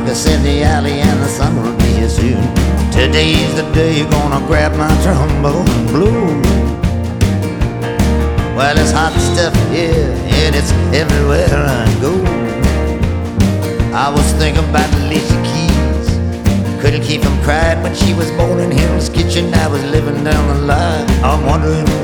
ruckus in the alley and the sun will be here soon. Today's the day you're gonna grab my trombone blue. Well, it's hot stuff here and it's everywhere I go. I was thinking about Alicia Keys. Couldn't keep from crying when she was born in Hell's Kitchen. I was living down the line. I'm wondering